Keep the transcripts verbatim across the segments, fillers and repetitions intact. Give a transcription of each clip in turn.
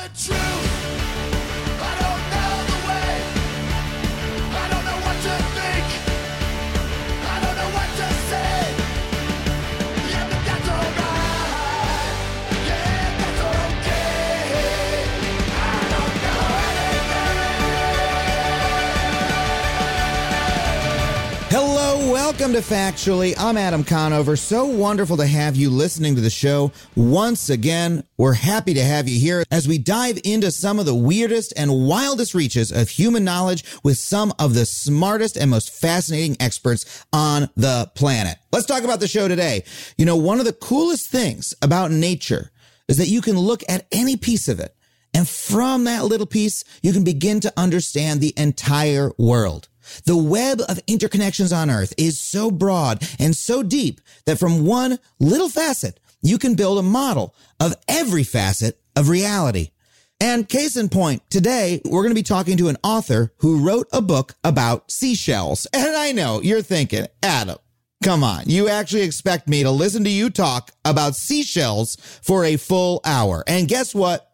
the truth. I don't know the way. I don't know what to think. I don't know what to say. Yeah, but that's alright. Yeah, that's okay. I don't know anything. Hello, welcome to Factually. I'm Adam Conover. So wonderful to have you listening to the show once again. We're happy to have you here as we dive into some of the weirdest and wildest reaches of human knowledge with some of the smartest and most fascinating experts on the planet. Let's talk about the show today. You know, one of the coolest things about nature is that you can look at any piece of it, and from that little piece, you can begin to understand the entire world. The web of interconnections on Earth is so broad and so deep that from one little facet, you can build a model of every facet of reality. And case in point, today, we're going to be talking to an author who wrote a book about seashells. And I know you're thinking, Adam, come on, you actually expect me to listen to you talk about seashells for a full hour. And guess what?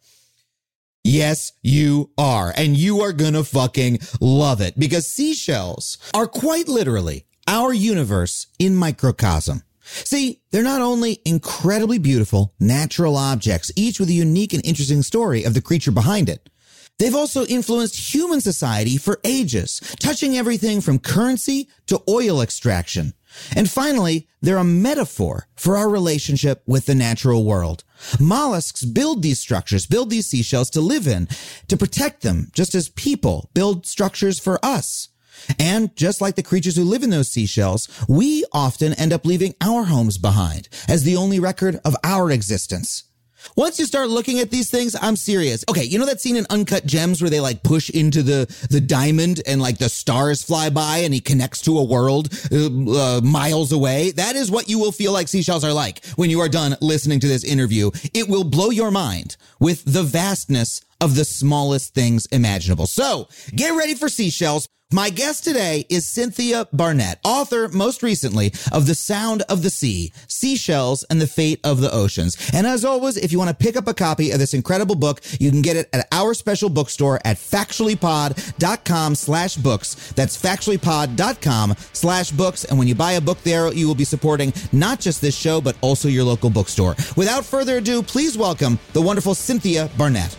Yes, you are. And you are gonna fucking love it because seashells are quite literally our universe in microcosm. See, they're not only incredibly beautiful natural objects, each with a unique and interesting story of the creature behind it. They've also influenced human society for ages, touching everything from currency to oil extraction. And finally, they're a metaphor for our relationship with the natural world. Mollusks build these structures, build these seashells to live in, to protect them, just as people build structures for us. And just like the creatures who live in those seashells, we often end up leaving our homes behind as the only record of our existence. Once you start looking at these things, I'm serious. Okay, you know that scene in Uncut Gems where they like push into the, the diamond and like the stars fly by and he connects to a world uh, uh, miles away? That is what you will feel like seashells are like when you are done listening to this interview. It will blow your mind with the vastness of the smallest things imaginable. So get ready for seashells. My guest today is Cynthia Barnett, author most recently of The Sound of the Sea, Seashells and the Fate of the Oceans. And as always, if you want to pick up a copy of this incredible book, you can get it at our special bookstore at factuallypod.com slash books. That's factuallypod.com slash books. And when you buy a book there, you will be supporting not just this show, but also your local bookstore. Without further ado, please welcome the wonderful Cynthia Barnett.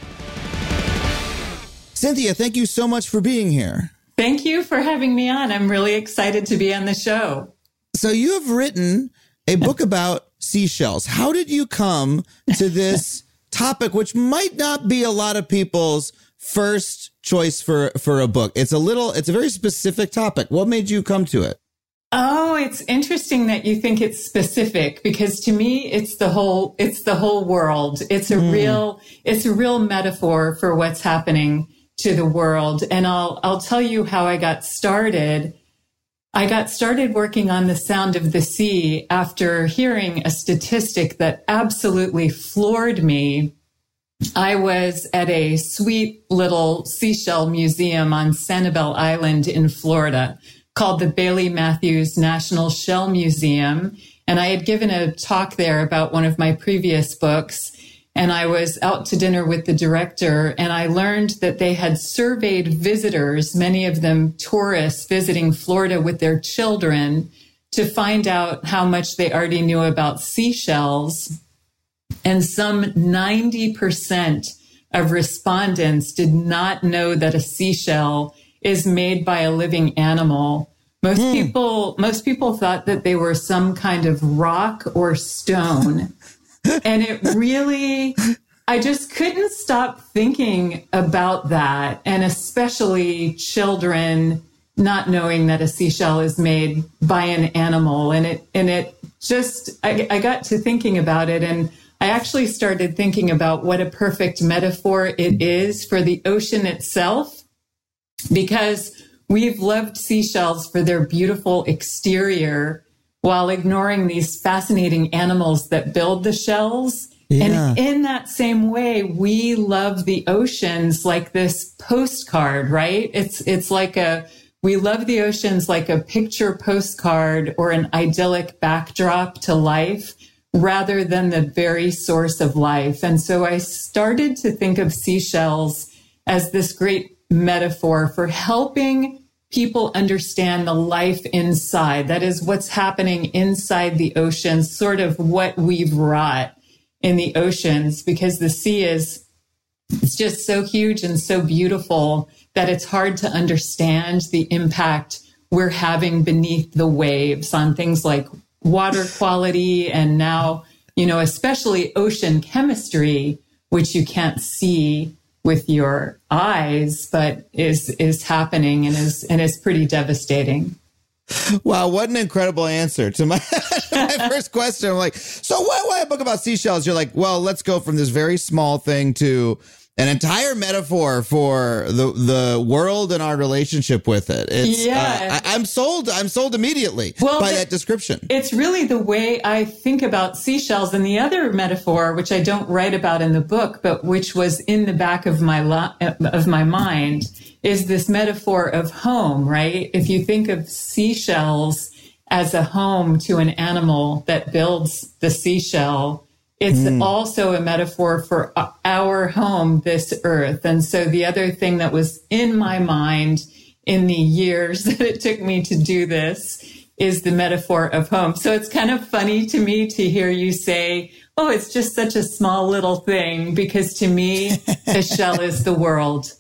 Cynthia, thank you so much for being here. Thank you for having me on. I'm really excited to be on the show. So you have written a book about seashells. How did you come to this topic, which might not be a lot of people's first choice for, for a book? It's a little, it's a very specific topic. What made you come to it? Oh, it's interesting that you think it's specific because to me, it's the whole, it's the whole world. It's a mm. real, it's a real metaphor for what's happening to the world. And I'll, I'll tell you how I got started. I got started working on The Sound of the Sea after hearing a statistic that absolutely floored me. I was at a sweet little seashell museum on Sanibel Island in Florida called the Bailey Matthews National Shell Museum. And I had given a talk there about one of my previous books. And I was out to dinner with the director, and I learned that they had surveyed visitors, many of them tourists visiting Florida with their children, to find out how much they already knew about seashells. And some ninety percent of respondents did not know that a seashell is made by a living animal. Most mm. people, most people thought that they were some kind of rock or stone. And it really, I just couldn't stop thinking about that. And especially children not knowing that a seashell is made by an animal. And it, and it just, I, I got to thinking about it. And I actually started thinking about what a perfect metaphor it is for the ocean itself, because we've loved seashells for their beautiful exterior while ignoring these fascinating animals that build the shells. Yeah. And in that same way, we love the oceans like this postcard, right? It's it's like a, we love the oceans like a picture postcard or an idyllic backdrop to life, rather than the very source of life. And so I started to think of seashells as this great metaphor for helping people understand the life inside. That is what's happening inside the ocean, sort of what we've wrought in the oceans, because the sea is it's just so huge and so beautiful that it's hard to understand the impact we're having beneath the waves on things like water quality and now, you know, especially ocean chemistry, which you can't see with your eyes, but is is happening and is and is pretty devastating. Wow, what an incredible answer to my, my first question. I'm like, so why, why a book about seashells? You're like, well, let's go from this very small thing to an entire metaphor for the the world and our relationship with it. It's, yeah, uh, I, I'm sold. I'm sold immediately well, by it, that description. It's really the way I think about seashells. And the other metaphor, which I don't write about in the book, but which was in the back of my lo- of my mind, is this metaphor of home. Right? If you think of seashells as a home to an animal that builds the seashell, it's mm. also a metaphor for our home, this earth. And so the other thing that was in my mind in the years that it took me to do this is the metaphor of home. So it's kind of funny to me to hear you say, oh, it's just such a small little thing, because to me, the shell is the world.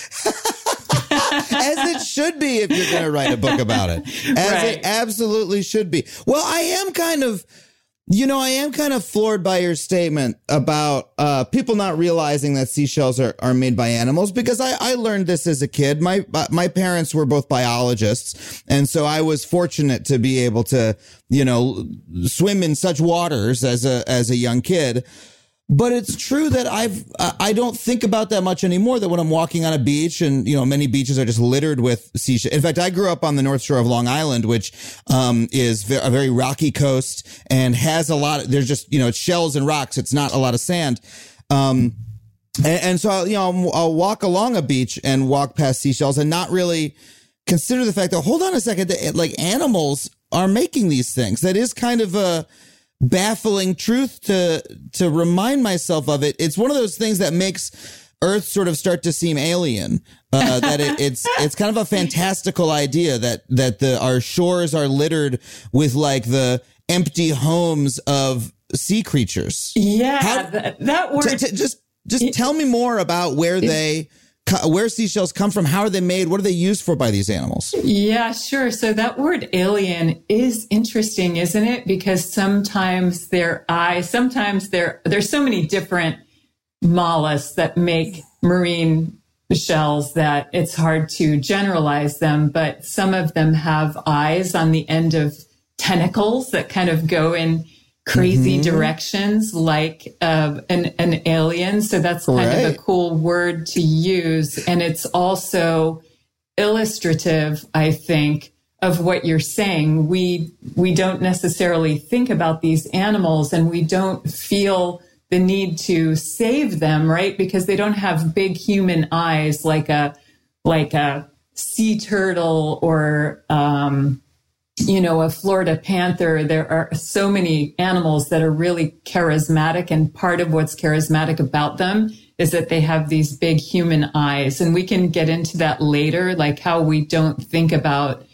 As it should be if you're going to write a book about it. As right. it absolutely should be. Well, I am kind of... You know, I am kind of floored by your statement about uh, people not realizing that seashells are, are made by animals, because I, I learned this as a kid. My my parents were both biologists, and so I was fortunate to be able to, you know, swim in such waters as a as a young kid. But it's true that I've, I don't think about that much anymore, that when I'm walking on a beach, and, you know, many beaches are just littered with seashells. In fact, I grew up on the North Shore of Long Island, which, um, is a very rocky coast and has a lot of, there's just, you know, it's shells and rocks. It's not a lot of sand. Um, and, and so, you know, I'll, I'll walk along a beach and walk past seashells and not really consider the fact that, hold on a second, that, like, animals are making these things. That is kind of a baffling truth to to remind myself of it. It's one of those things that makes Earth sort of start to seem alien. Uh, that it, it's it's kind of a fantastical idea that that the our shores are littered with like the empty homes of sea creatures. Yeah, How, that, that word. T- t- just just it, tell me more about where they. Where seashells come from, how are they made, what are they used for by these animals? Yeah, sure. So that word alien is interesting, isn't it? Because sometimes their eyes, sometimes there there's so many different mollusks that make marine shells that it's hard to generalize them, but some of them have eyes on the end of tentacles that kind of go in crazy mm-hmm. directions, like uh, an, an alien. So that's kind right. of a cool word to use. And it's also illustrative, I think, of what you're saying. We, we don't necessarily think about these animals, and we don't feel the need to save them, right? Because they don't have big human eyes like a, like a sea turtle or, um, you know, a Florida panther. There are so many animals that are really charismatic, and part of what's charismatic about them is that they have these big human eyes. And we can get into that later, like how we don't think about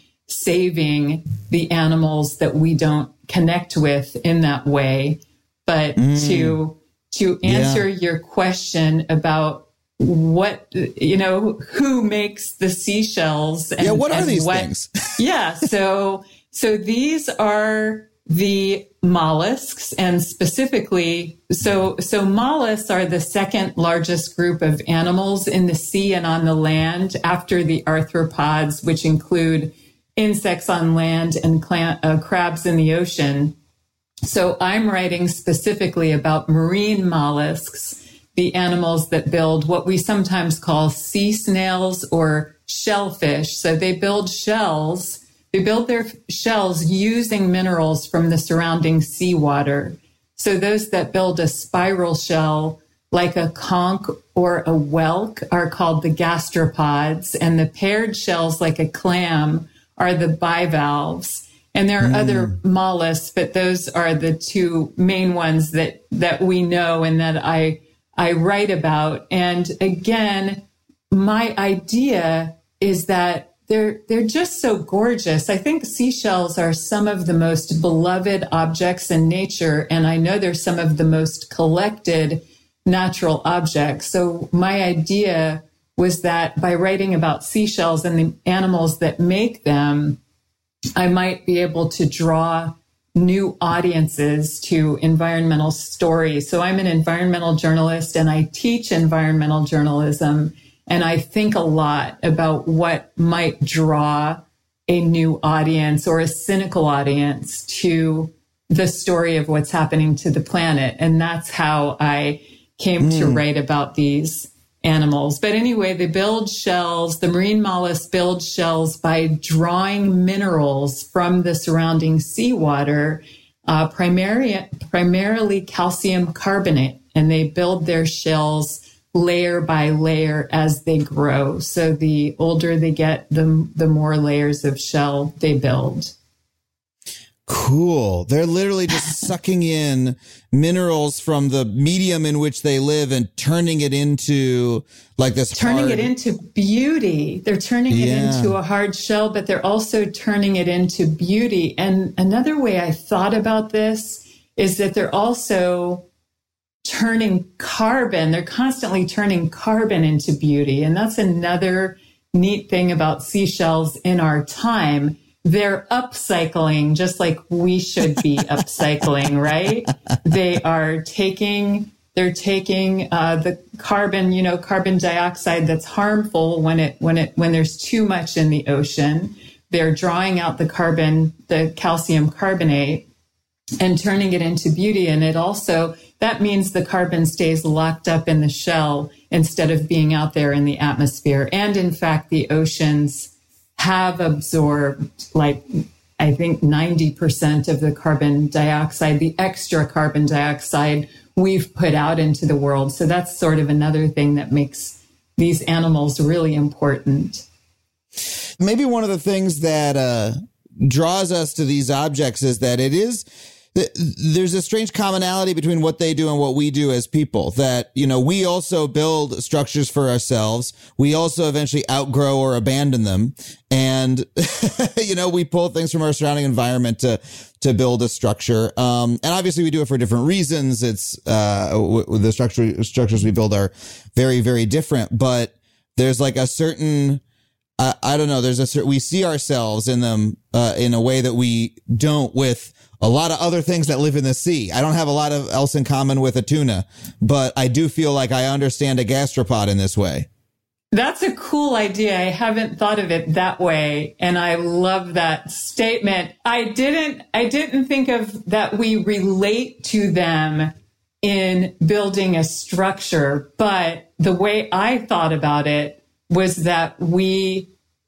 saving the animals that we don't connect with in that way. But mm. to to answer yeah. your question about what, you know, who makes the seashells? And, yeah, what are these what, things? yeah, so so these are the mollusks, and specifically, so so mollusks are the second largest group of animals in the sea and on the land after the arthropods, which include insects on land and clam, uh, crabs in the ocean. So I'm writing specifically about marine mollusks, the animals that build what we sometimes call sea snails or shellfish. So they build shells, they build their shells using minerals from the surrounding seawater. So those that build a spiral shell, like a conch or a whelk, are called the gastropods, and the paired shells, like a clam, are the bivalves. And there are Mm. other mollusks, but those are the two main ones that, that we know and that I, I write about. And again, my idea is that they're, they're just so gorgeous. I think seashells are some of the most beloved objects in nature. And I know they're some of the most collected natural objects. So my idea was that by writing about seashells and the animals that make them, I might be able to draw new audiences to environmental stories. So I'm an environmental journalist and I teach environmental journalism. And I think a lot about what might draw a new audience or a cynical audience to the story of what's happening to the planet. And that's how I came mm. to write about these animals. But anyway, they build shells, the marine mollusks build shells by drawing minerals from the surrounding seawater, uh, primarily, primarily calcium carbonate, and they build their shells layer by layer as they grow. So the older they get, the, the more layers of shell they build. Cool. They're literally just sucking in minerals from the medium in which they live and turning it into like this turning hard... it into beauty. They're turning yeah. it into a hard shell, but they're also turning it into beauty. And another way I thought about this is that they're also turning carbon. They're constantly turning carbon into beauty. And that's another neat thing about seashells in our time. They're upcycling just like we should be upcycling, right? They are taking, they're taking uh, the carbon, you know, carbon dioxide that's harmful when it, when it, when there's too much in the ocean. They're drawing out the carbon, the calcium carbonate, and turning it into beauty. And it also, that means the carbon stays locked up in the shell instead of being out there in the atmosphere. And in fact, the oceans have absorbed, like, I think ninety percent of the carbon dioxide, the extra carbon dioxide we've put out into the world. So that's sort of another thing that makes these animals really important. Maybe one of the things that uh, draws us to these objects is that it is, there's a strange commonality between what they do and what we do as people, that, you know, we also build structures for ourselves. We also eventually outgrow or abandon them. And, you know, we pull things from our surrounding environment to, to build a structure. Um, and obviously we do it for different reasons. It's, uh, w- the structure, structures we build are very, very different, but there's like a certain, I, I don't know, there's a certain, we see ourselves in them, uh, in a way that we don't with a lot of other things that live in the sea. I don't have a lot of else in common with a tuna, but I do feel like I understand a gastropod in this way. That's a cool idea. I haven't thought of it that way. And I love that statement. I didn't, I didn't think of that we relate to them in building a structure, but the way I thought about it was that we,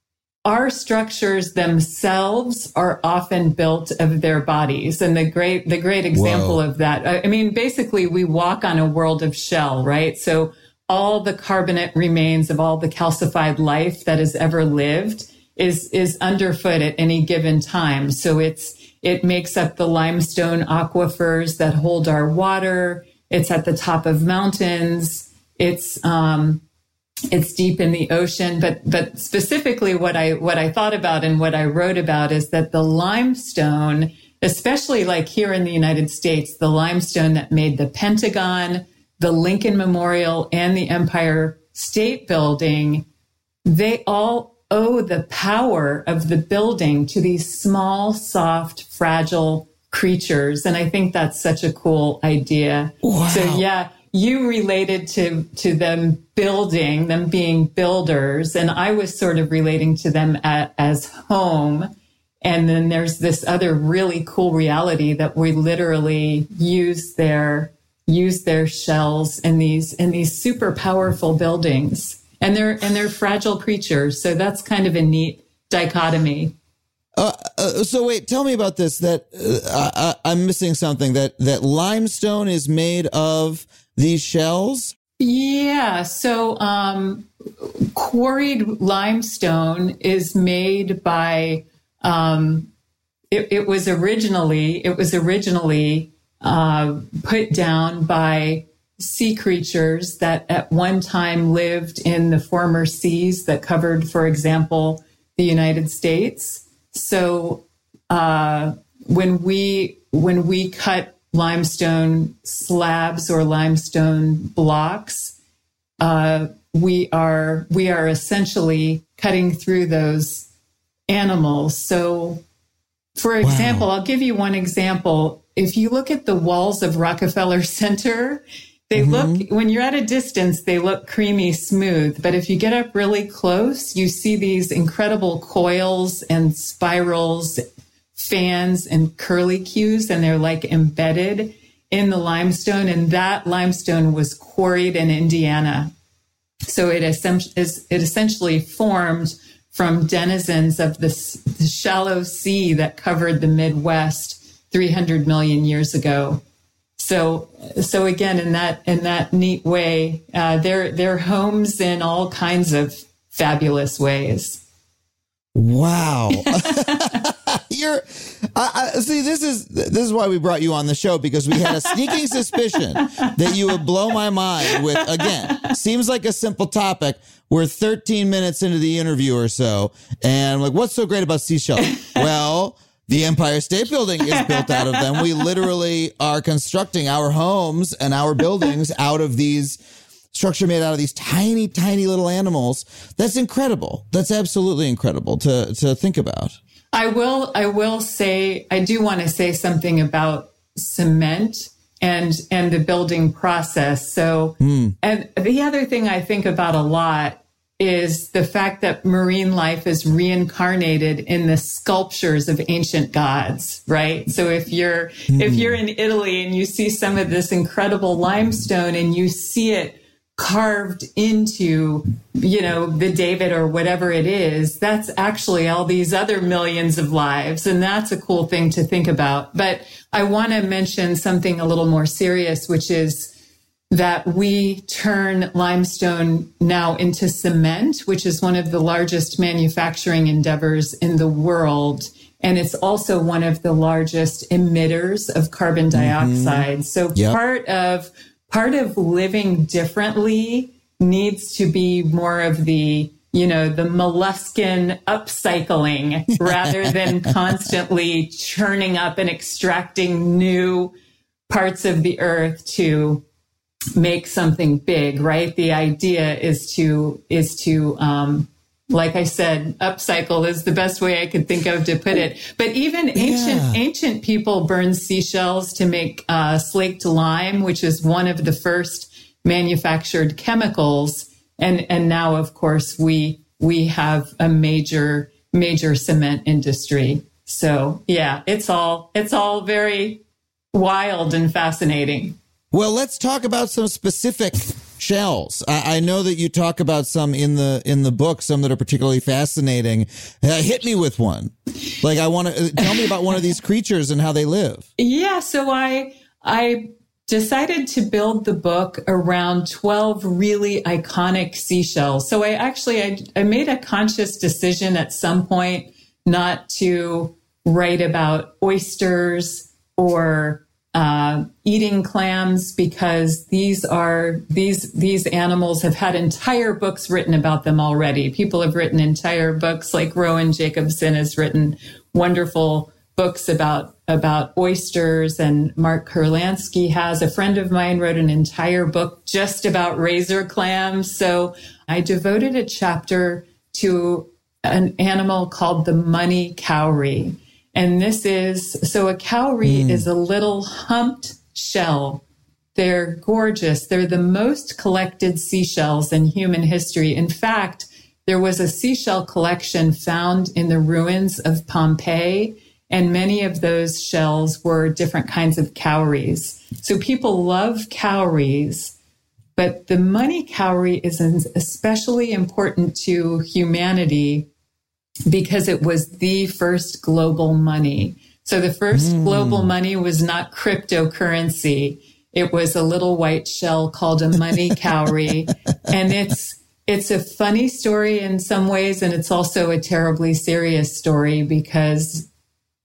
our structures themselves are often built of their bodies. And the great, the great example Whoa. of that, I mean, basically we walk on a world of shell, right? So all the carbonate remains of all the calcified life that has ever lived is, is underfoot at any given time. So it's, it makes up the limestone aquifers that hold our water. It's at the top of mountains. It's, um, It's deep in the ocean, but but specifically what I what I thought about and what I wrote about is that the limestone, especially like here in the United States, the limestone that made the Pentagon, the Lincoln Memorial, and the Empire State Building, they all owe the power of the building to these small, soft, fragile creatures. And I think that's such a cool idea. Wow. So yeah. You related to, to them building, them being builders, and I was sort of relating to them at, as home. And then there's this other really cool reality that we literally use their, use their shells in these, in these super powerful buildings. And they're, and they're fragile creatures. So that's kind of a neat dichotomy. Uh, uh, so wait, tell me about this, that uh, I, I'm missing something, that, that limestone is made of these shells? Yeah. So, um, quarried limestone is made by, um, it, it was originally, it was originally uh, put down by sea creatures that at one time lived in the former seas that covered, for example, the United States. So uh, when we when we cut limestone slabs or limestone blocks, uh, we are we are essentially cutting through those animals. So, for example, wow. I'll give you one example. If you look at the walls of Rockefeller Center, they mm-hmm. look, when you're at a distance, they look creamy smooth. But if you get up really close, you see these incredible coils and spirals, fans and curlicues, and they're like embedded in the limestone. And that limestone was quarried in Indiana. So it, it essentially formed from denizens of this, the shallow sea that covered the Midwest three hundred million years ago. So, so again, in that in that neat way, uh, they're they're homes in all kinds of fabulous ways. Wow, you're. I, I, see, this is this is why we brought you on the show, because we had a sneaking suspicion that you would blow my mind with. Again, seems like a simple topic. We're thirteen minutes into the interview or so, and I'm like, what's so great about seashells? Well, the Empire State Building is built out of them. We literally are constructing our homes and our buildings out of these structure made out of these tiny, tiny little animals. That's incredible. That's absolutely incredible to to think about. I will. I will say. I do want to say something about cement and and the building process. So, mm. and the other thing I think about a lot is the fact that marine life is reincarnated in the sculptures of ancient gods, right? So if you're mm. if you're in Italy and you see some of this incredible limestone and you see it carved into, you know, the David or whatever it is, that's actually all these other millions of lives. And that's a cool thing to think about. But I want to mention something a little more serious, which is that we turn limestone now into cement, which is one of the largest manufacturing endeavors in the world. And it's also one of the largest emitters of carbon dioxide. Mm-hmm. So yep. part of part of living differently needs to be more of the, you know, the molluscan upcycling rather than constantly churning up and extracting new parts of the earth to make something big, right? The idea is to, is to, um, like I said, upcycle is the best way I could think of to put it. But even ancient, yeah. ancient people burned seashells to make, uh, slaked lime, which is one of the first manufactured chemicals. And, and now, of course, we, we have a major, major cement industry. So yeah, it's all, it's all very wild and fascinating. Well, let's talk about some specific shells. I, I know that you talk about some in the in the book, some that are particularly fascinating. Uh, hit me with one. Like, I want to tell me about one of these creatures and how they live. Yeah, so I I decided to build the book around twelve really iconic seashells. So I actually I, I made a conscious decision at some point not to write about oysters or Uh, eating clams, because these are these these animals have had entire books written about them already. People have written entire books, like Rowan Jacobson has written wonderful books about about oysters, and Mark Kurlansky has. A friend of mine wrote an entire book just about razor clams. So I devoted a chapter to an animal called the money cowrie. And this is, so a cowrie mm. is a little humped shell. They're gorgeous. They're the most collected seashells in human history. In fact, there was a seashell collection found in the ruins of Pompeii, and many of those shells were different kinds of cowries. So people love cowries, but the money cowrie is especially important to humanity because it was the first global money. So the first mm. global money was not cryptocurrency. It was a little white shell called a money cowrie. And it's it's a funny story in some ways, and it's also a terribly serious story, because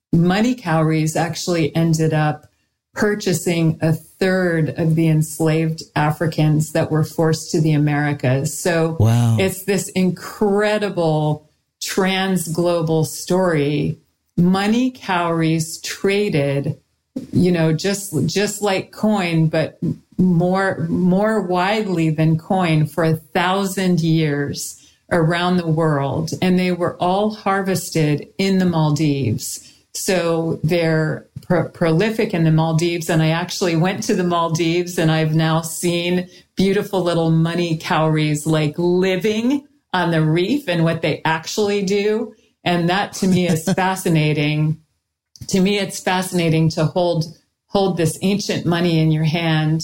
money cowries actually ended up purchasing a third of the enslaved Africans that were forced to the Americas. So wow. It's this incredible trans-global story. Money cowries traded, you know, just just like coin, but more more widely than coin for a thousand years around the world, and they were all harvested in the Maldives. So they're pro- prolific in the Maldives, and I actually went to the Maldives, and I've now seen beautiful little money cowries like living on the reef and what they actually do. And that to me is fascinating. To me, it's fascinating to hold hold this ancient money in your hand,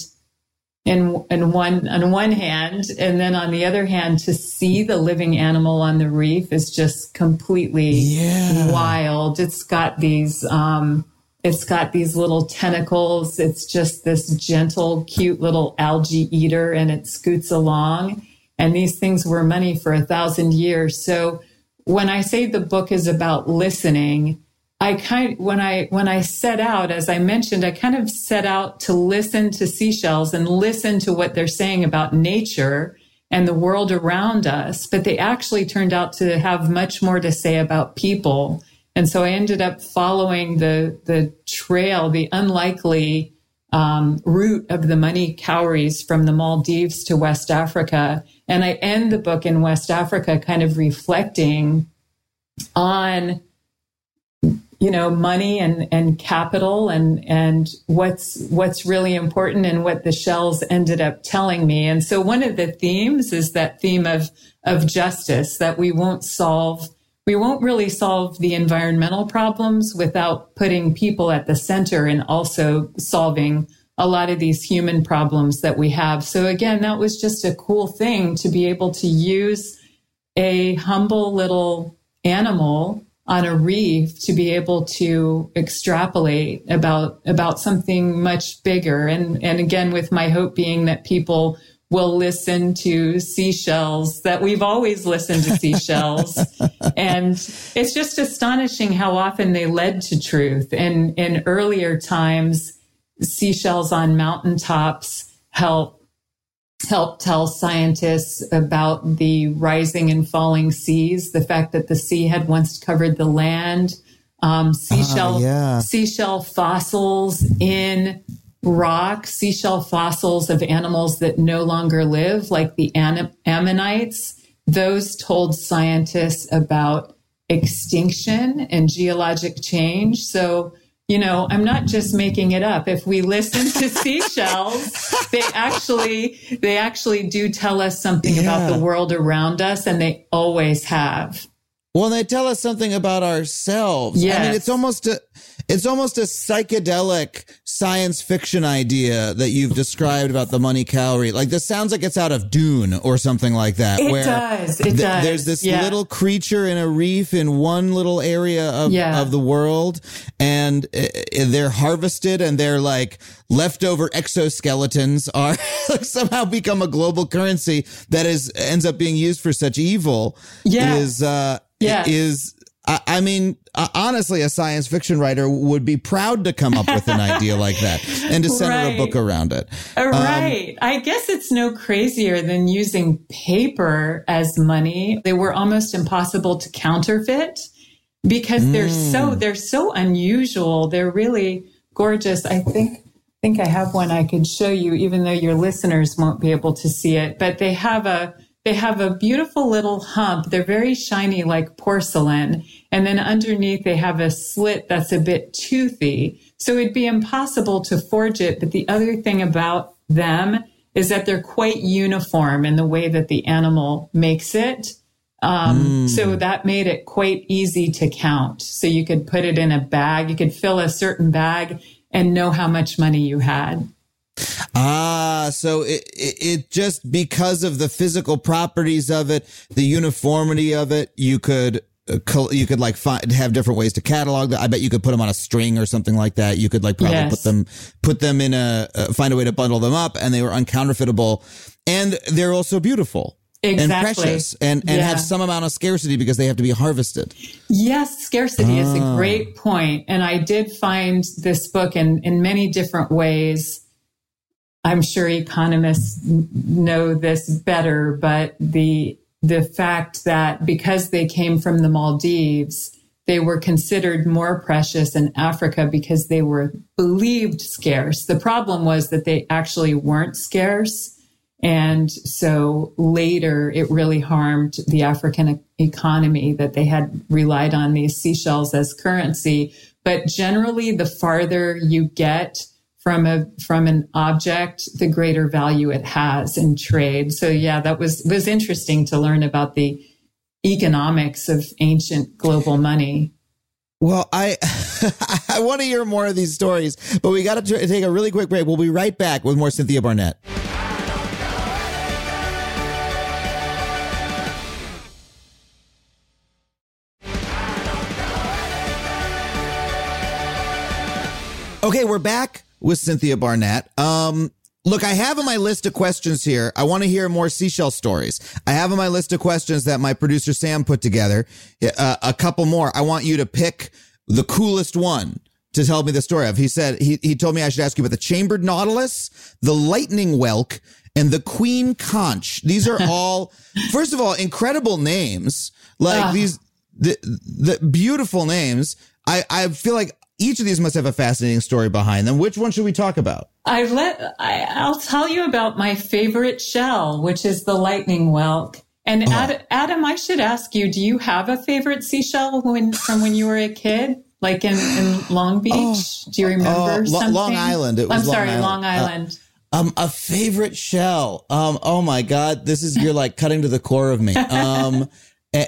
in, in one on one hand, and then on the other hand, to see the living animal on the reef is just completely yeah. wild. It's got these um, it's got these little tentacles. It's just this gentle, cute little algae eater, and it scoots along. And these things were money for a thousand years. So when I say the book is about listening, I kind when I when I set out, as I mentioned, I kind of set out to listen to seashells and listen to what they're saying about nature and the world around us. But they actually turned out to have much more to say about people. And so I ended up following the the trail, the unlikely um, route of the money cowries from the Maldives to West Africa. And I end the book in West Africa kind of reflecting on, you know, money and, and capital and, and what's, what's really important and what the shells ended up telling me. And so one of the themes is that theme of, of justice, that we won't solve, we won't really solve the environmental problems without putting people at the center and also solving a lot of these human problems that we have. So again, that was just a cool thing to be able to use a humble little animal on a reef to be able to extrapolate about, about something much bigger. And, and again, with my hope being that people will listen to seashells, that we've always listened to seashells. And it's just astonishing how often they led to truth. And in earlier times, seashells on mountaintops help help tell scientists about the rising and falling seas, the fact that the sea had once covered the land, um, seashell, uh, yeah. seashell fossils in rock, seashell fossils of animals that no longer live, like the am- ammonites. Those told scientists about extinction and geologic change. So, you know, I'm not just making it up. If we listen to seashells, they actually, they actually do tell us something yeah. about the world around us, and they always have. Well, they tell us something about ourselves. Yes. I mean, it's almost a, it's almost a psychedelic science fiction idea that you've described about the money cowrie. Like, this sounds like it's out of Dune or something like that. It where does. It th- does. There's this yeah. little creature in a reef in one little area of, yeah. of the world, and uh, they're harvested, and they're like leftover exoskeletons are somehow become a global currency that is ends up being used for such evil. Yeah. Is uh yeah. is I, I mean, uh, honestly, a science fiction writer would be proud to come up with an idea like that and to center right. a book around it. Right. Um, I guess it's no crazier than using paper as money. They were almost impossible to counterfeit because they're mm. so they're so unusual. They're really gorgeous. I think I think I have one I could show you, even though your listeners won't be able to see it. But they have a They have a beautiful little hump. They're very shiny, like porcelain. And then underneath, they have a slit that's a bit toothy. So it'd be impossible to forge it. But the other thing about them is that they're quite uniform in the way that the animal makes it. Um, mm. So that made it quite easy to count. So you could put it in a bag. You could fill a certain bag and know how much money you had. Ah, so it, it it just because of the physical properties of it, the uniformity of it, you could uh, you could like find have different ways to catalog that. I bet you could put them on a string or something like that. You could like probably yes. put them put them in a uh, find a way to bundle them up, and they were uncounterfeitable, and they're also beautiful. exactly. and precious and, and Yeah. have some amount of scarcity because they have to be harvested. Yes, scarcity is a Ah. great point. And I did find this book in, in many different ways. I'm sure economists n- know this better, but the the fact that because they came from the Maldives, they were considered more precious in Africa because they were believed scarce. The problem was that they actually weren't scarce. And so later it really harmed the African e- economy that they had relied on these seashells as currency. But generally, the farther you get from a from an object, the greater value it has in trade. So yeah, that was was interesting to learn about the economics of ancient global money. Well, I I want to hear more of these stories, but we got to take a really quick break. We'll be right back with more Cynthia Barnett. Okay, we're back with Cynthia Barnett. Um, look, I have on my list of questions here. I want to hear more seashell stories. I have on my list of questions that my producer Sam put together. Uh, a couple more. I want you to pick the coolest one to tell me the story of. He said, he, he told me I should ask you about the chambered nautilus, the lightning whelk, and the queen conch. These are all, first of all, incredible names. Like Ah. these, the, the beautiful names. I, I feel like each of these must have a fascinating story behind them. Which one should we talk about? I let I, I'll tell you about my favorite shell, which is the lightning whelk. And Oh. Ad, Adam, I should ask you: do you have a favorite seashell when from when you were a kid, like in, in Long Beach? Oh. Do you remember Oh, Lo- something? Long Island. It was I'm Long sorry, Island. Long Uh, Island. Um, a favorite shell. Um, oh my God, this is you're like cutting to the core of me. Um, a-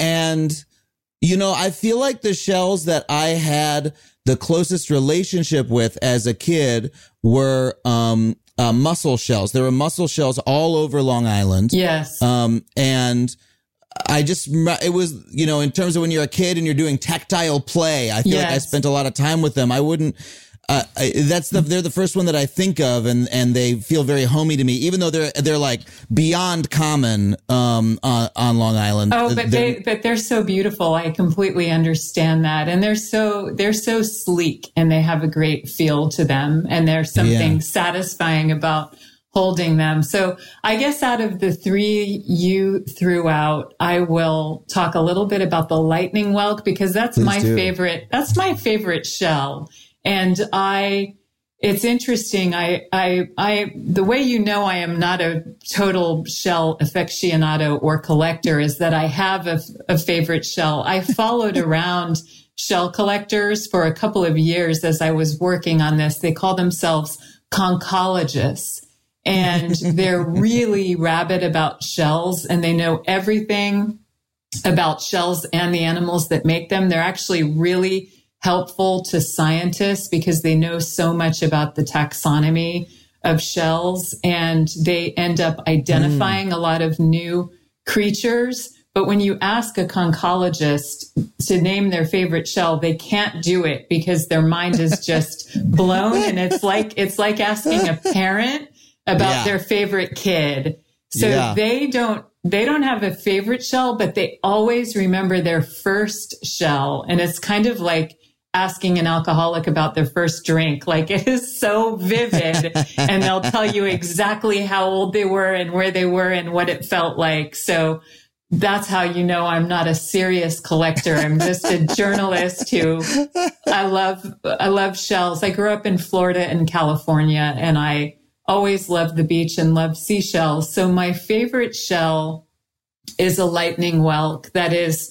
and you know, I feel like the shells that I had the closest relationship with as a kid were um uh, mussel shells. There were mussel shells all over Long Island. Yes. Um, and I just, it was, you know, in terms of when you're a kid and you're doing tactile play, I feel like I Yes. spent a lot of time with them. I wouldn't, uh, I, that's the, they're the first one that I think of, and, and they feel very homey to me, even though they're, they're like beyond common, um, on, on Long Island. Oh, but They're- they but they're so beautiful. I completely understand that. And they're so they're so sleek and they have a great feel to them. And there's something Yeah. satisfying about holding them. So I guess out of the three you threw out, I will talk a little bit about the lightning whelk because that's Please my do. favorite. That's my favorite shell. And I It's interesting. I, I, I, the way you know I am not a total shell aficionado or collector is that I have a, a favorite shell. I followed around shell collectors for a couple of years as I was working on this. They call themselves conchologists, and they're really rabid about shells, and they know everything about shells and the animals that make them. They're actually really helpful to scientists because they know so much about the taxonomy of shells, and they end up identifying mm. a lot of new creatures. But when you ask a conchologist to name their favorite shell, they can't do it because their mind is just blown. And it's like, it's like asking a parent about yeah. their favorite kid. So yeah. they don't, they don't have a favorite shell, but they always remember their first shell. And it's kind of like asking an alcoholic about their first drink. Like, it is so vivid, and they'll tell you exactly how old they were and where they were and what it felt like. So that's how you know I'm not a serious collector. I'm just a journalist who I love, I love shells. I grew up in Florida and California, and I always loved the beach and loved seashells. So my favorite shell is a lightning whelk that is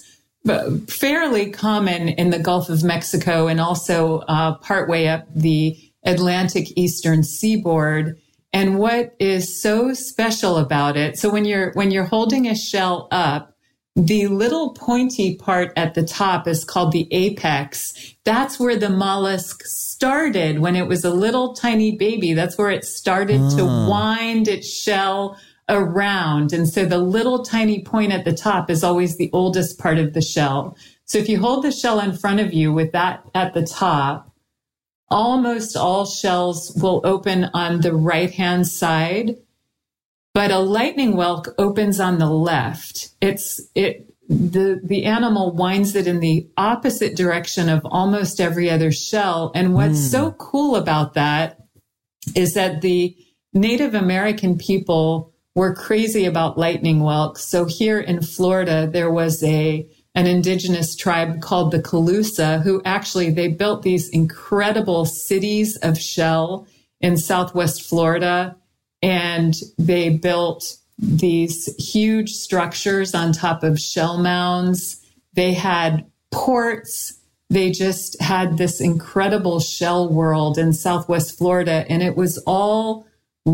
fairly common in the Gulf of Mexico and also uh, partway up the Atlantic eastern seaboard. And what is so special about it? So when you're when you're holding a shell up, the little pointy part at the top is called the apex. That's where the mollusk started when it was a little tiny baby. That's where it started oh. to wind its shell around. And so the little tiny point at the top is always the oldest part of the shell. So if you hold the shell in front of you with that at the top, almost all shells will open on the right-hand side. But a lightning whelk opens on the left. It's it the the animal winds it in the opposite direction of almost every other shell. And what's mm. so cool about that is that the Native American people were crazy about lightning whelks. So here in Florida, there was a an indigenous tribe called the Calusa, who actually, they built these incredible cities of shell in Southwest Florida. And they built these huge structures on top of shell mounds. They had ports. They just had this incredible shell world in Southwest Florida. And it was all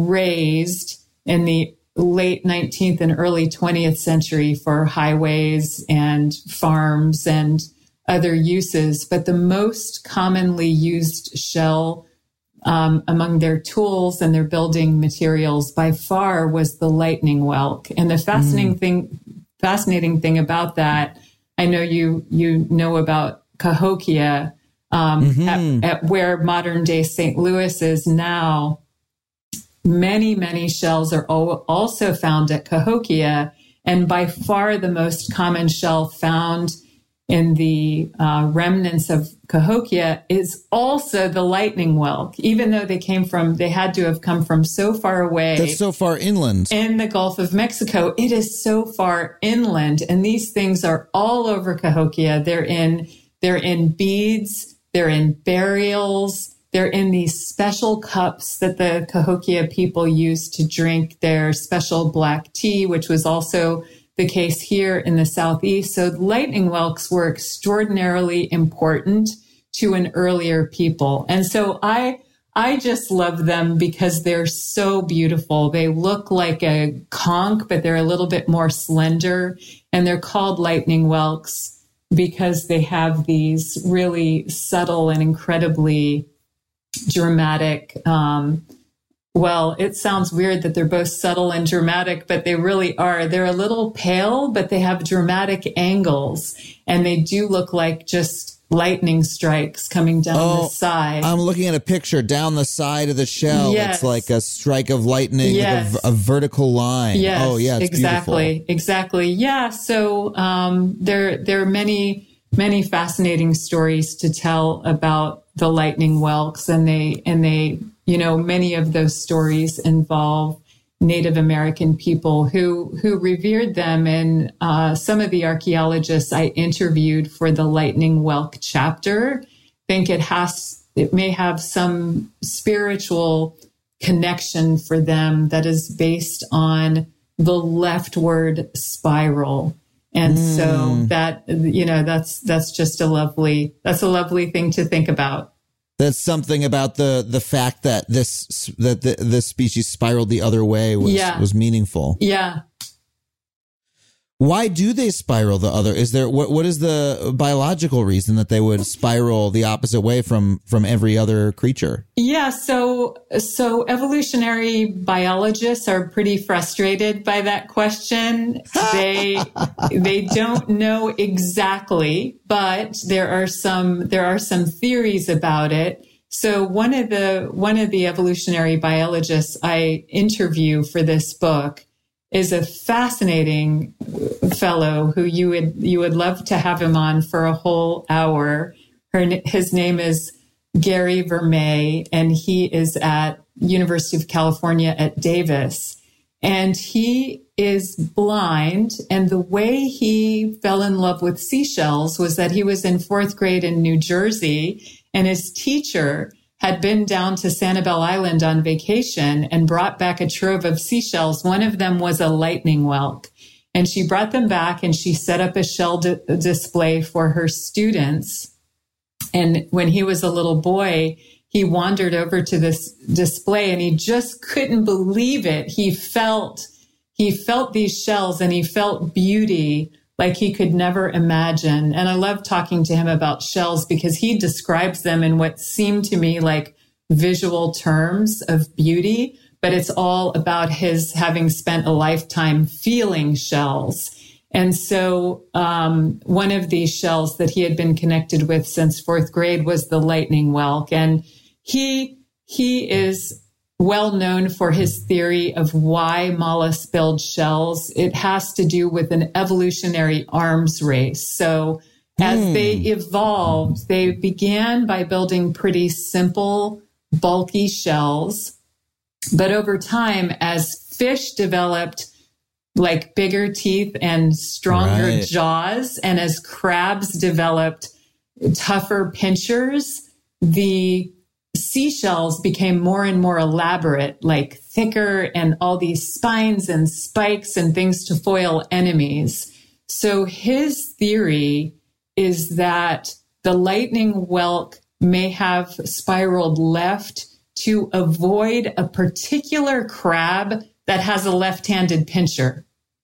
raised in the late nineteenth and early twentieth century for highways and farms and other uses. But the most commonly used shell um, among their tools and their building materials by far was the lightning whelk. And the fascinating mm. thing, fascinating thing about that, I know you you know about Cahokia, um, mm-hmm. at, at where modern day Saint Louis is now. Many, many shells are also found at Cahokia, and by far the most common shell found in the uh, remnants of Cahokia is also the lightning whelk, even though they came from, they had to have come from so far away. That's so far inland. In the Gulf of Mexico. It is so far inland, and these things are all over Cahokia. They're in, they're in beads, they're in burials, they're in these special cups that the Cahokia people used to drink their special black tea, which was also the case here in the Southeast. So lightning whelks were extraordinarily important to an earlier people. And so I, I just love them because they're so beautiful. They look like a conch, but they're a little bit more slender. And they're called lightning whelks because they have these really subtle and incredibly dramatic, um, well, it sounds weird that they're both subtle and dramatic, but they really are. They're a little pale, but they have dramatic angles, and they do look like just lightning strikes coming down oh, the side. I'm looking at a picture down the side of the shell. Yes. It's like a strike of lightning, yes. like a, a vertical line. Yes, oh, yeah, it's exactly, beautiful. Exactly. Yeah. So um, there, there are many, many fascinating stories to tell about the lightning whelks, and they, and they, you know, many of those stories involve Native American people who, who revered them. And uh, some of the archaeologists I interviewed for the lightning whelk chapter think it has, it may have some spiritual connection for them that is based on the leftward spiral. And mm. so that, you know, that's, that's just a lovely, that's a lovely thing to think about. That's something about the, the fact that this, that the, this species spiraled the other way was, yeah. was meaningful. Yeah. Why do they spiral the other? Is there, what, what is the biological reason that they would spiral the opposite way from, from every other creature? Yeah. So, so evolutionary biologists are pretty frustrated by that question. They, they don't know exactly, but there are some, there are some theories about it. So one of the, one of the evolutionary biologists I interview for this book is a fascinating fellow who you would you would love to have him on for a whole hour. Her, his name is Gary Vermeer, and he is at University of California at Davis. And he is blind, and the way he fell in love with seashells was that he was in fourth grade in New Jersey, and his teacher had been down to Sanibel Island on vacation and brought back a trove of seashells. One of them was a lightning whelk. And she brought them back and she set up a shell di- display for her students. And when he was a little boy, he wandered over to this display and he just couldn't believe it. He felt, he felt these shells and he felt beauty like he could never imagine. And I love talking to him about shells because he describes them in what seemed to me like visual terms of beauty, but it's all about his having spent a lifetime feeling shells. And so um, one of these shells that he had been connected with since fourth grade was the lightning whelk. And he he is well known for his theory of why mollusks build shells. It has to do with an evolutionary arms race. So as mm. they evolved, they began by building pretty simple, bulky shells. But over time, as fish developed like bigger teeth and stronger right. jaws, and as crabs developed tougher pinchers, the seashells became more and more elaborate, like thicker and all these spines and spikes and things to foil enemies. So his theory is that the lightning whelk may have spiraled left to avoid a particular crab that has a left-handed pincher.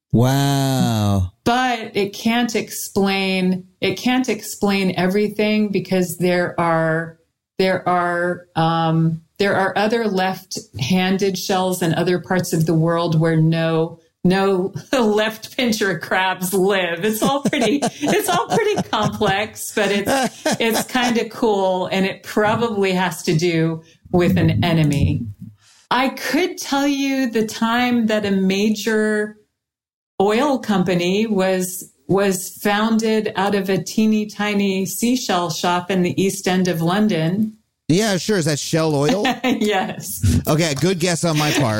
Wow. But it can't explain, it can't explain everything, because there are, there are, um, there are other left-handed shells in other parts of the world where no, no left pincher crabs live. It's all pretty, it's all pretty complex, but it's, it's kind of cool. And it probably has to do with an enemy. I could tell you the time that a major oil company was was founded out of a teeny tiny seashell shop in the East End of London. Yeah, sure. Is that Shell Oil? Yes. Okay, good guess on my part.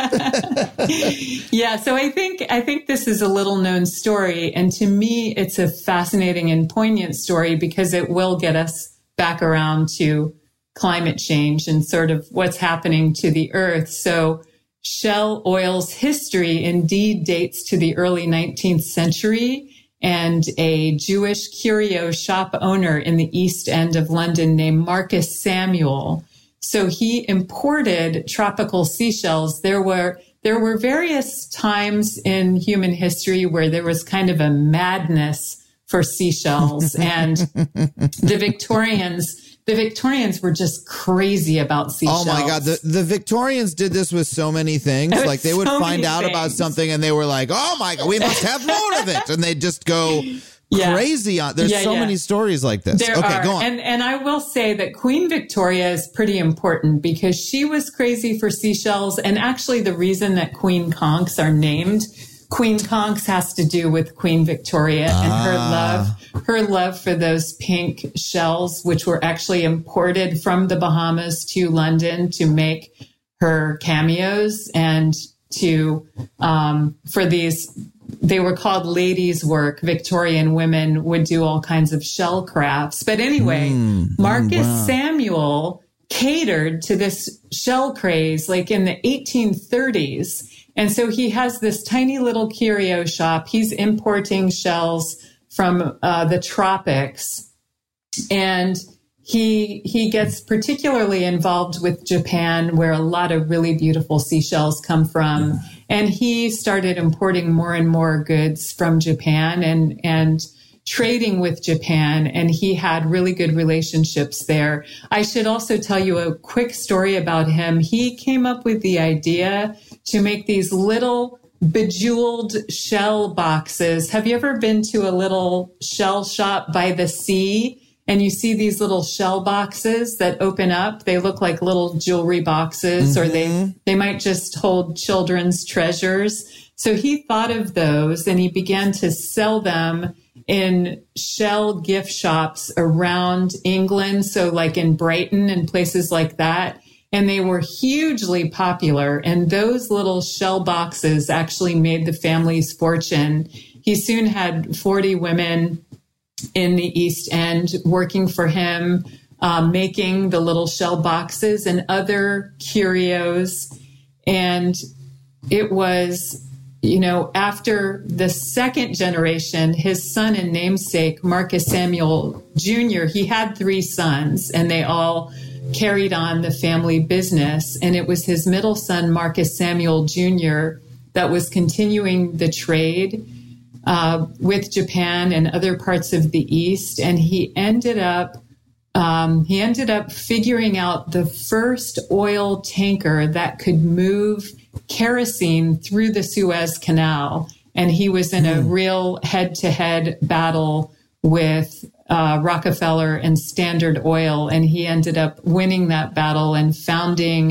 Yeah, so I think I think this is a little known story, and to me it's a fascinating and poignant story because it will get us back around to climate change and sort of what's happening to the earth. So Shell Oil's history indeed dates to the early nineteenth century, and a Jewish curio shop owner in the East End of London named Marcus Samuel. So he imported tropical seashells. There were there were various times in human history where there was kind of a madness for seashells, and the Victorians The Victorians were just crazy about seashells. Oh my God. The, the Victorians did this with so many things. Like they would so find out things. about something and they were like, oh my God, we must have more of it. And they'd just go yeah. crazy on. There's yeah, so yeah. many stories like this. There okay, are. go on. And, and I will say that Queen Victoria is pretty important because she was crazy for seashells. And actually the reason that Queen conchs are named Queen conchs has to do with Queen Victoria and ah. her love, her love for those pink shells, which were actually imported from the Bahamas to London to make her cameos and to, um, for these, they were called ladies' work. Victorian women would do all kinds of shell crafts. But anyway, mm. Marcus wow. Samuel catered to this shell craze like in the eighteen thirties. And so he has this tiny little curio shop. He's importing shells from uh, the tropics. And he he gets particularly involved with Japan, where a lot of really beautiful seashells come from. And he started importing more and more goods from Japan and, and trading with Japan. And he had really good relationships there. I should also tell you a quick story about him. He came up with the idea to make these little bejeweled shell boxes. Have you ever been to a little shell shop by the sea and you see these little shell boxes that open up? They look like little jewelry boxes, mm-hmm. or they, they might just hold children's treasures. So he thought of those and he began to sell them in shell gift shops around England. So like in Brighton and places like that. And they were hugely popular. And those little shell boxes actually made the family's fortune. He soon had forty women in the East End working for him, um, making the little shell boxes and other curios. And it was, you know, after the second generation, his son and namesake, Marcus Samuel Junior, he had three sons, and they all carried on the family business. And it was his middle son, Marcus Samuel Junior, that was continuing the trade uh, with Japan and other parts of the East. And he ended up um, he ended up figuring out the first oil tanker that could move kerosene through the Suez Canal. And he was in a real head-to-head battle with uh, Rockefeller and Standard Oil. And he ended up winning that battle and founding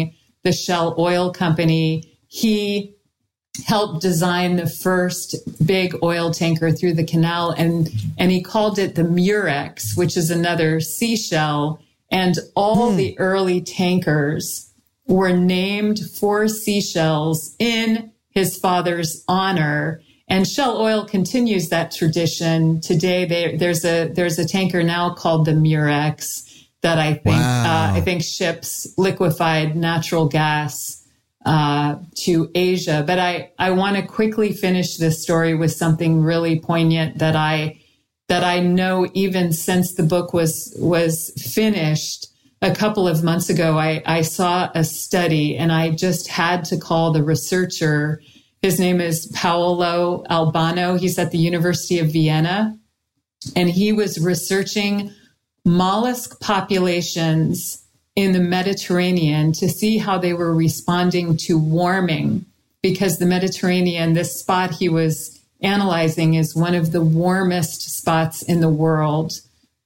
the Shell Oil Company. He helped design the first big oil tanker through the canal, and, and he called it the Murex, which is another seashell. And all hmm. the early tankers were named for seashells in his father's honor. And Shell Oil continues that tradition. Today, they, there's a there's a tanker now called the Murex that I think wow. uh, I think ships liquefied natural gas uh, to Asia. But I, I want to quickly finish this story with something really poignant that I that I know even since the book was was finished a couple of months ago. I, I saw a study, and I just had to call the researcher. His name is Paolo Albano. He's at the University of Vienna, and he was researching mollusk populations in the Mediterranean to see how they were responding to warming, because the Mediterranean, this spot he was analyzing, is one of the warmest spots in the world.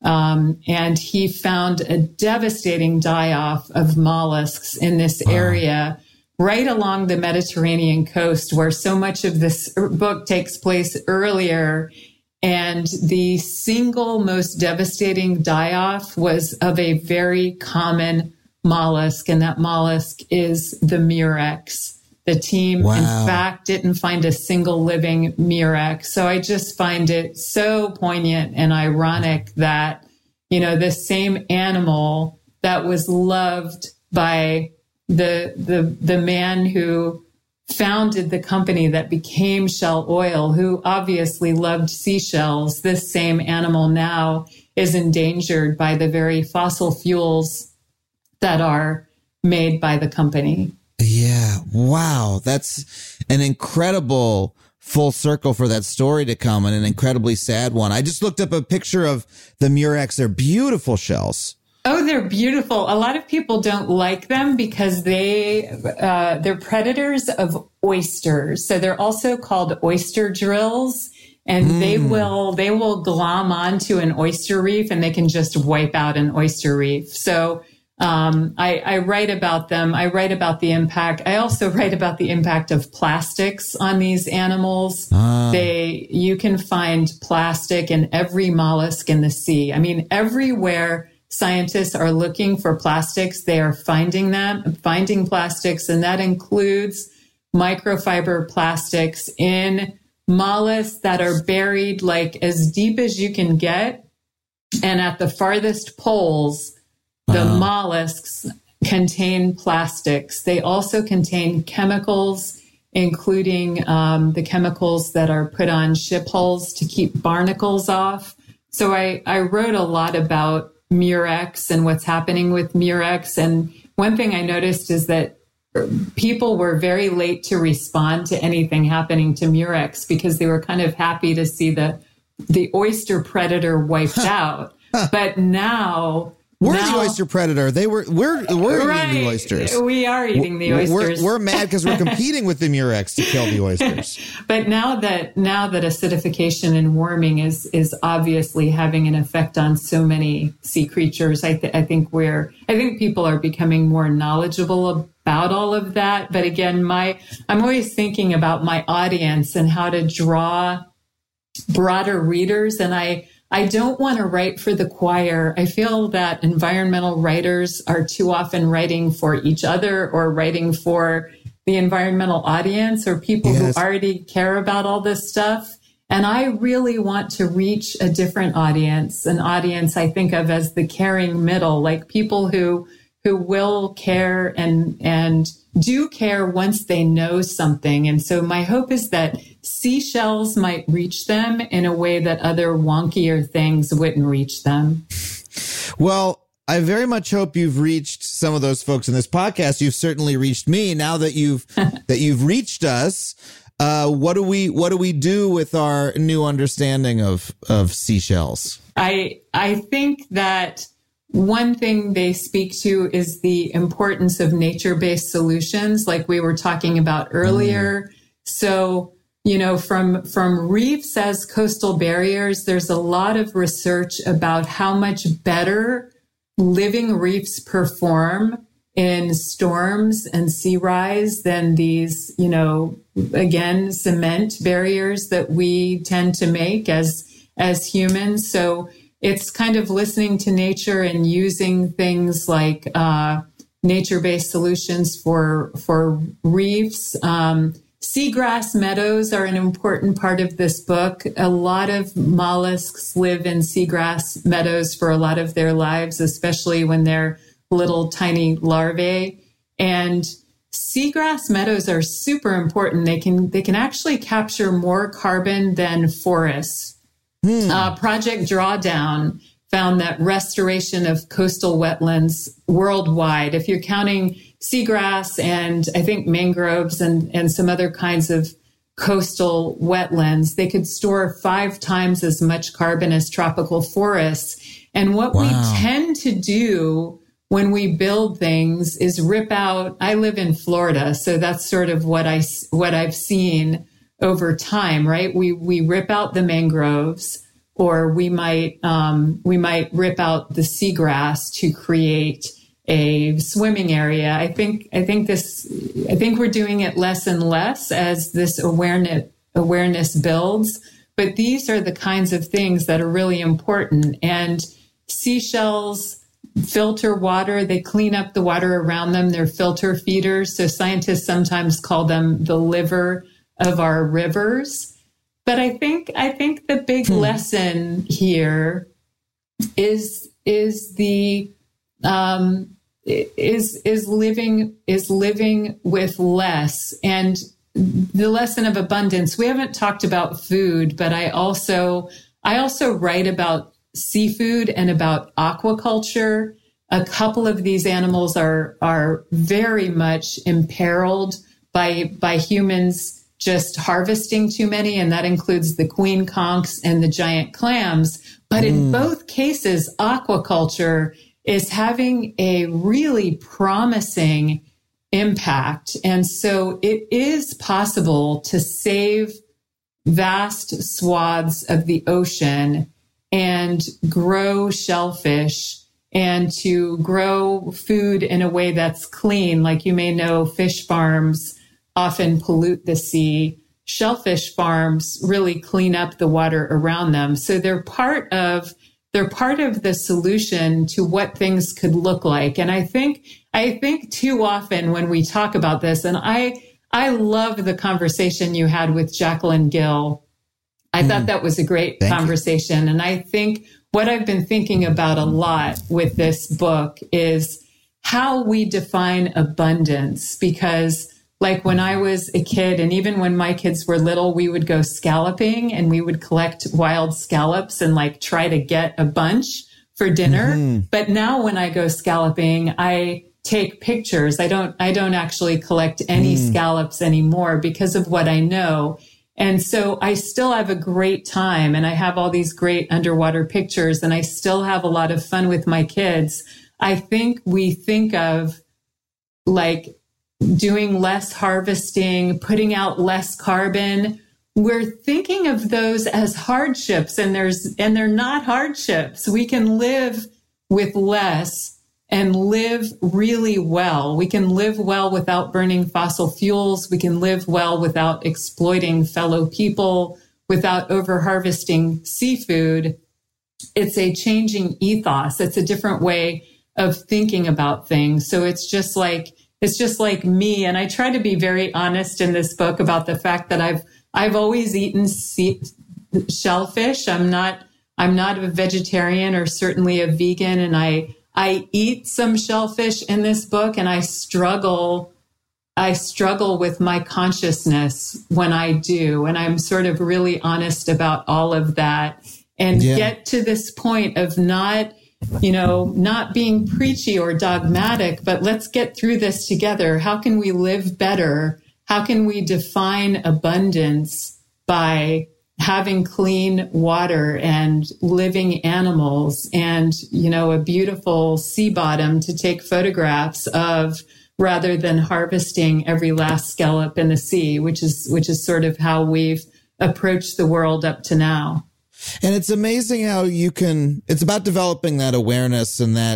Um, and he found a devastating die-off of mollusks in this wow. area, right along the Mediterranean coast, where so much of this book takes place earlier. And the single most devastating die-off was of a very common mollusk, and that mollusk is the Murex. The team, wow. in fact, didn't find a single living Murex. So I just find it so poignant and ironic that, you know, this same animal that was loved by the the the man who founded the company that became Shell Oil, who obviously loved seashells, this same animal now is endangered by the very fossil fuels that are made by the company. Yeah. Wow. That's an incredible full circle for that story to come, and an incredibly sad one. I just looked up a picture of the Murex. They're beautiful shells. Oh, they're beautiful. A lot of people don't like them because they, uh, they're predators of oysters. So they're also called oyster drills, and mm. they will, they will glom onto an oyster reef and they can just wipe out an oyster reef. So, um, I, I write about them. I write about the impact. I also write about the impact of plastics on these animals. Ah. They, you can find plastic in every mollusk in the sea. I mean, everywhere scientists are looking for plastics, they are finding them, finding plastics, and that includes microfiber plastics in mollusks that are buried like as deep as you can get. And at the farthest poles, the wow. mollusks contain plastics. They also contain chemicals, including um, the chemicals that are put on ship hulls to keep barnacles off. So I, I wrote a lot about Murex and what's happening with Murex. And one thing I noticed is that people were very late to respond to anything happening to Murex because they were kind of happy to see the the oyster predator wiped out. But now we're now, the oyster predator. They were we're we're right, eating the oysters. We are eating the oysters. We're, we're mad because we're competing with the Murex to kill the oysters. But now that now that acidification and warming is is obviously having an effect on so many sea creatures, I th- I think we're I think people are becoming more knowledgeable about all of that. But again, my I'm always thinking about my audience and how to draw broader readers, and I. I don't want to write for the choir. I feel that environmental writers are too often writing for each other or writing for the environmental audience or people yes. who already care about all this stuff. And I really want to reach a different audience, an audience I think of as the caring middle, like people who who will care and and do care once they know something. And so my hope is that seashells might reach them in a way that other wonkier things wouldn't reach them. Well, I very much hope you've reached some of those folks in this podcast. You've certainly reached me. Now that you've that you've reached us, uh, what do we what do we do with our new understanding of of seashells? I I think that one thing they speak to is the importance of nature-based solutions, like we were talking about earlier. Mm. So, you know, from from reefs as coastal barriers, there's a lot of research about how much better living reefs perform in storms and sea rise than these, you know, again, cement barriers that we tend to make as, as humans. So it's kind of listening to nature and using things like, uh, nature-based solutions for, for reefs. Um, seagrass meadows are an important part of this book. A lot of mollusks live in seagrass meadows for a lot of their lives, especially when they're little tiny larvae. And seagrass meadows are super important. They can they can actually capture more carbon than forests. Hmm. Uh, Project Drawdown found that restoration of coastal wetlands worldwide, if you're counting seagrass and I think mangroves and, and some other kinds of coastal wetlands, they could store five times as much carbon as tropical forests. And what wow. we tend to do when we build things is rip out. I live in Florida, so that's sort of what I what I've seen over time, right? We we rip out the mangroves, or we might um, we might rip out the seagrass to create a swimming area. I think I think this I think we're doing it less and less as this awareness awareness builds. But these are the kinds of things that are really important. And seashells filter water. They clean up the water around them. They're filter feeders. So scientists sometimes call them the liver of our rivers. But I think I think the big hmm. lesson here is is the um, is is living is living with less, and the lesson of abundance. We haven't talked about food, but I also I also write about seafood and about aquaculture. A couple of these animals are are very much imperiled by by humans just harvesting too many, and that includes the queen conchs and the giant clams. But mm. in both cases, aquaculture is having a really promising impact. And so it is possible to save vast swaths of the ocean and grow shellfish and to grow food in a way that's clean. Like you may know, fish farms often pollute the sea. Shellfish farms really clean up the water around them. So they're part of they're part of the solution to what things could look like. And I think I think too often when we talk about this, and I I love the conversation you had with Jacqueline Gill. I mm. thought that was a great Thank conversation. You. And I think what I've been thinking about a lot with this book is how we define abundance, because like when I was a kid, and even when my kids were little, we would go scalloping and we would collect wild scallops and like try to get a bunch for dinner. Mm-hmm. But now when I go scalloping, I take pictures. I don't, I don't actually collect any mm. scallops anymore because of what I know. And so I still have a great time, and I have all these great underwater pictures, and I still have a lot of fun with my kids. I think we think of like doing less harvesting, putting out less carbon. We're thinking of those as hardships, and there's, and they're not hardships. We can live with less and live really well. We can live well without burning fossil fuels. We can live well without exploiting fellow people, without over harvesting seafood. It's a changing ethos. It's a different way of thinking about things. So it's just like, It's just like me. And I try to be very honest in this book about the fact that I've, I've always eaten sea, shellfish. I'm not, I'm not a vegetarian or certainly a vegan. And I, I eat some shellfish in this book, and I struggle, I struggle with my consciousness when I do. And I'm sort of really honest about all of that, and yeah. get to this point of not, you know, not being preachy or dogmatic, but let's get through this together. How can we live better? How can we define abundance by having clean water and living animals and, you know, a beautiful sea bottom to take photographs of, rather than harvesting every last scallop in the sea, which is, which is sort of how we've approached the world up to now. And it's amazing how you can, it's about developing that awareness and that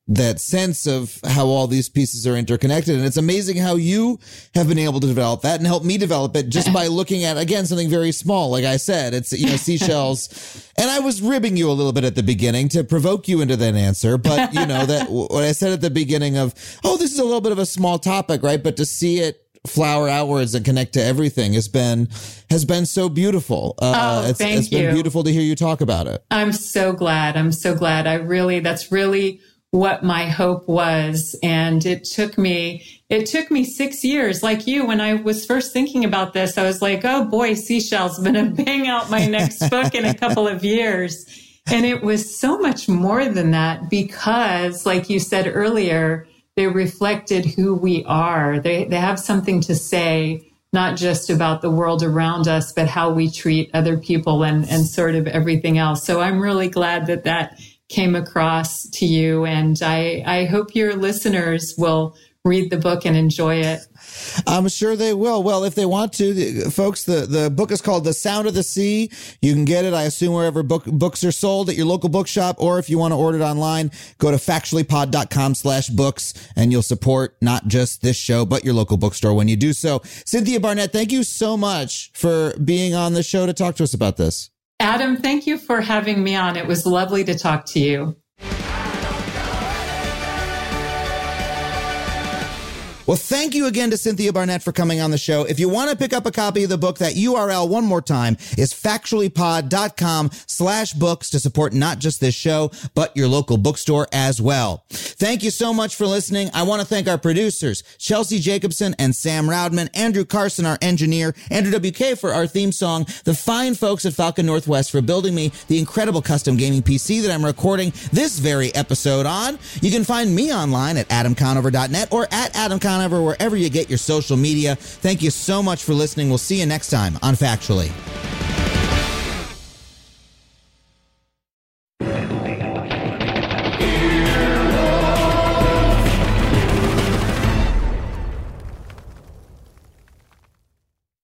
that sense of how all these pieces are interconnected. And it's amazing how you have been able to develop that and help me develop it just by looking at, again, something very small. Like I said, it's, you know, seashells. And I was ribbing you a little bit at the beginning to provoke you into that answer. But, you know, that what I said at the beginning of, oh, this is a little bit of a small topic, right? But to see it flower outwards and connect to everything has been has been so beautiful. Uh, oh, it's, thank it's you. been beautiful to hear you talk about it. I'm so glad. I'm so glad. I really, that's really what my hope was. And it took me, it took me six years. Like you, when I was first thinking about this, I was like, oh boy, seashells, I'm going to bang out my next book in a couple of years. And it was so much more than that because, like you said earlier, they reflected who we are. They, they have something to say, not just about the world around us, but how we treat other people and, and sort of everything else. So I'm really glad that that came across to you. And I, I hope your listeners will read the book and enjoy it. I'm sure they will. Well, if they want to, the, folks, the, the book is called The Sound of the Sea. You can get it, I assume, wherever book, books are sold at your local bookshop, or if you want to order it online, go to factuallypod.com slash books, and you'll support not just this show, but your local bookstore when you do so. Cynthia Barnett, thank you so much for being on the show to talk to us about this. Adam, thank you for having me on. It was lovely to talk to you. Well, thank you again to Cynthia Barnett for coming on the show. If you want to pick up a copy of the book, that U R L one more time is factuallypod.com slash books to support not just this show, but your local bookstore as well. Thank you so much for listening. I want to thank our producers, Chelsea Jacobson and Sam Roudman, Andrew Carson, our engineer, Andrew W K for our theme song, the fine folks at Falcon Northwest for building me the incredible custom gaming P C that I'm recording this very episode on. You can find me online at adam conover dot net or at Adam Conover wherever you get your social media. Thank you so much for listening. We'll see you next time on Factually.